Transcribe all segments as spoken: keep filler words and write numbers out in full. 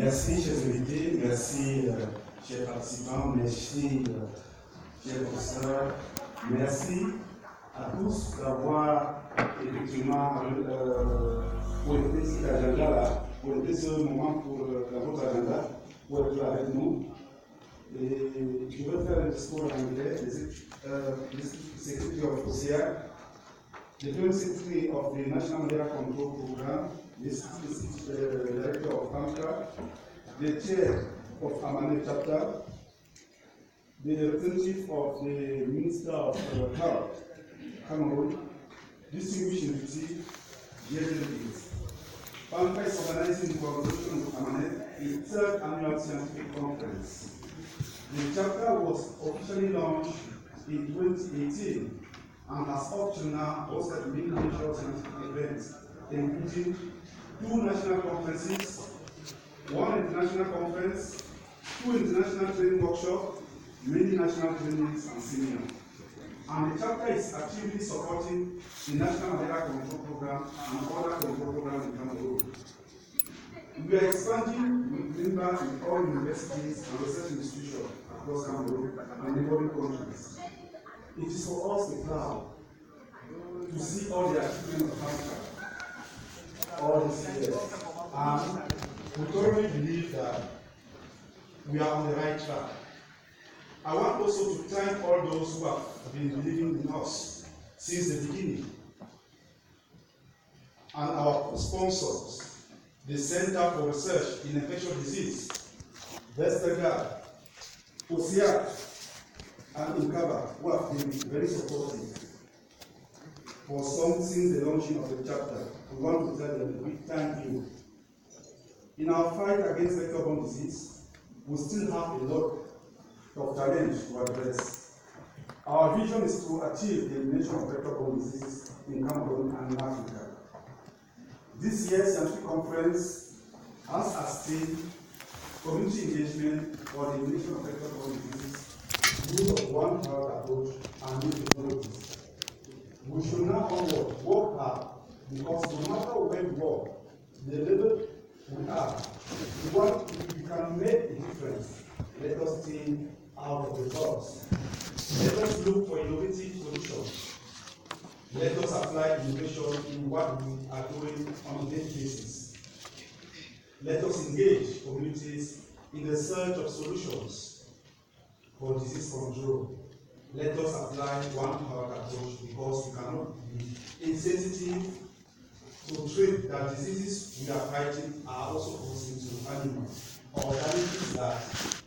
Merci, chers invités, merci, euh, chers participants, merci, euh, chers professeurs, merci à tous d'avoir effectivement euh, pointé cet agenda-là, pointé ce moment pour euh, dans votre agenda, pour être avec nous. Et je vais faire un discours en anglais, the Secretary of O C A, the Joint Secretary of the National Malaria Control Program, the uh, Director of FAMCA, the Chair of Amane Chapter, the representative of the Minister of uh, Health, Cameroon, distinguished invitee, dear delegates. FAMCA is organizing the collaboration with Amane its third annual scientific conference. The chapter was officially launched in twenty eighteen and has up to now hosted many major scientific events, including two national conferences, one international conference, two international training workshops, many national trainings and seminars. And the chapter is actively supporting the National Malaria Control Program and other control programs in Cameroon. We are expanding with members in all universities and research institutions across Cameroon and neighboring countries. It is for us a proud to see all the achievements of Africa, all these years. And we thoroughly believe that we are on the right track. I want also to thank all those who have been believing in us since the beginning, and our sponsors, the Center for Research in Infectious Disease, Vestergaard, O C A, and Unkaba, who have been very supportive. For some, since the launching of the chapter, we want to tell them a big thank you. In our fight against vector-borne disease, we still have a lot of challenge to address. Our vision is to achieve the elimination of vector-borne diseases in Cameroon and in Africa. This year's scientific conference has as theme community engagement for the elimination of vector-borne diseases, use of one health approach, and new technologies. We should now onward work hard, because no matter where we work, the level we are, we want, if we can make a difference, let us stay out of the box. Let us look for innovative solutions. Let us apply innovation in what we are doing on a daily basis. Let us engage communities in the search of solutions for disease control. Let us apply one health approach, because we cannot be insensitive to treat that diseases we are fighting are also causing to animals, or damages that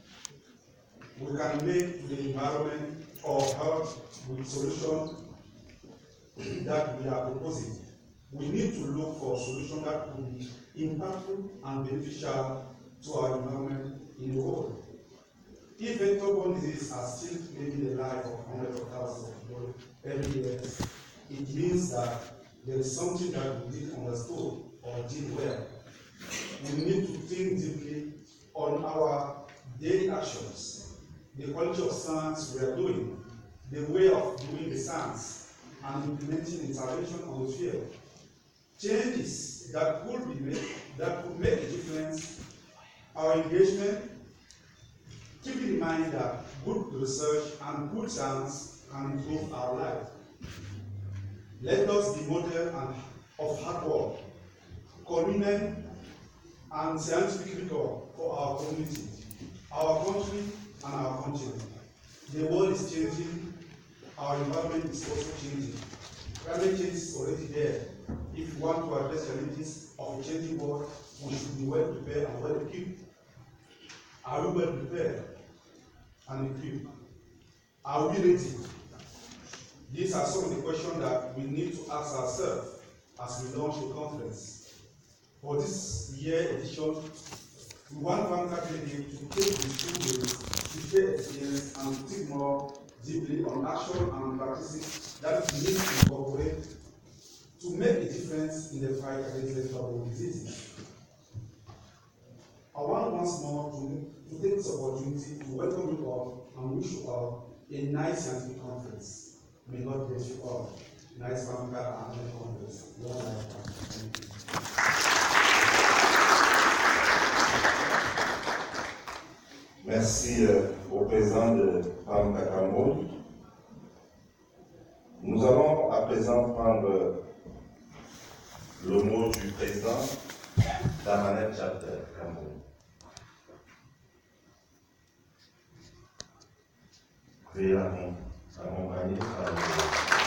we can make to the environment or help with solutions that we are proposing. We need to look for solutions that will be impactful and beneficial to our environment in the world. If vector-borne diseases are still claiming the life of hundreds of thousands of people every year, it means that there is something that we didn't understood or did well. We need to think deeply on our daily actions, the quality of science we are doing, the way of doing the science, and implementing intervention on the field. Changes that could be made, that could make a difference, our engagement, keeping in mind that good research and good science can improve our life. Let us be model and of hard work, commitment, and scientific rigor for our community, our country, and our continent. The world is changing, our environment is also changing. Climate change is already there. If we want to address challenges of a changing world, we should be well prepared and well equipped. Are we well prepared and equipped? Are we ready? These are some of the questions that we need to ask ourselves as we launch the conference. For this year edition, we want FAMCA to take the students to share experience and to think more deeply on action and practices that we need to incorporate to make a difference in the fight against vector-borne diseases. I want once more to, to take this opportunity to welcome you all and wish you all a nice scientific conference. May God bless you all. Nice FAMCA and conference. Long life. Thank you. Merci euh, au président de Pam Kakamou. Nous allons à présent prendre euh, le mot du président d'Amanet Chapter Cameroun. Veuillez l'accompagner par le